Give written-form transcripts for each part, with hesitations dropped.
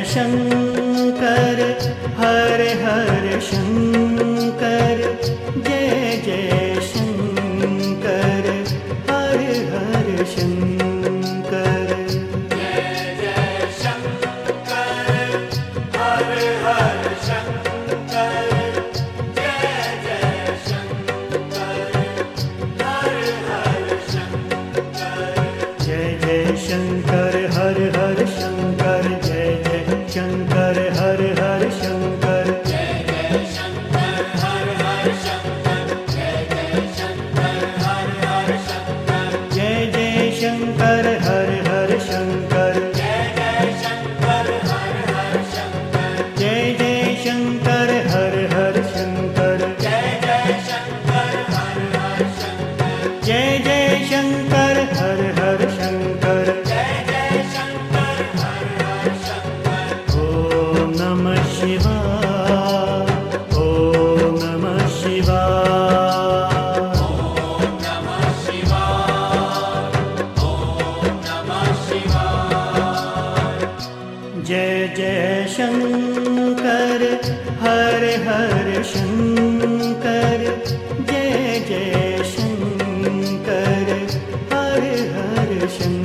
शंकर हर हर शंकर, जय जय शंकर हर हर शंकर। जय जय शंकर हर हर शंकर, जय जय शंकर हर हर शंकर। जय जय शंकर हर हर शंकर, जय जय शंकर हर हर शंकर। जय जय शंकर हर हर शंकर, जय जय शंकर हर हर शंकर। जय जय शंकर हर हर शंकर, जय जय शंकर हर हर शंकर। जय जय शंकर हर हर शंकर। जय जय शंकर हर हर शंकर। जय जय शंकर हर हर शंकर। जय जय शंकर हर हर शंकर। ओम नमः शिवाय, ओम नमः शिवाय। ओम नमः शिवाय, ओम नमः शिवाय। जय जय शंकर हर हर शंकर, जय जय शंकर हर हर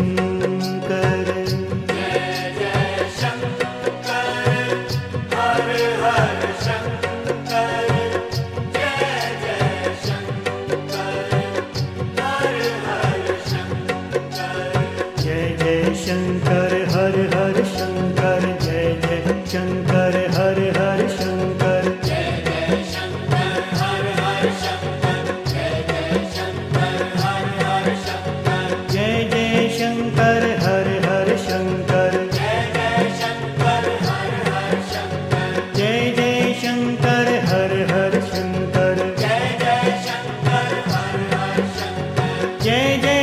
शंकर। जय जय शंकर हर हर शंकर, जय जय शंकर हर हर शंकर। जय जय शंकर हर हर शंकर, जय जय शंकर हर हर शंकर। जय जय शंकर हर हर शंकर, जय जय शंकर हर हर शंकर। जय जय शंकर हर हर शंकर। जय जय शंकर हर हर शंकर। जय जय शंकर हर हर शंकर। जय जय शंकर हर हर शंकर। जय जय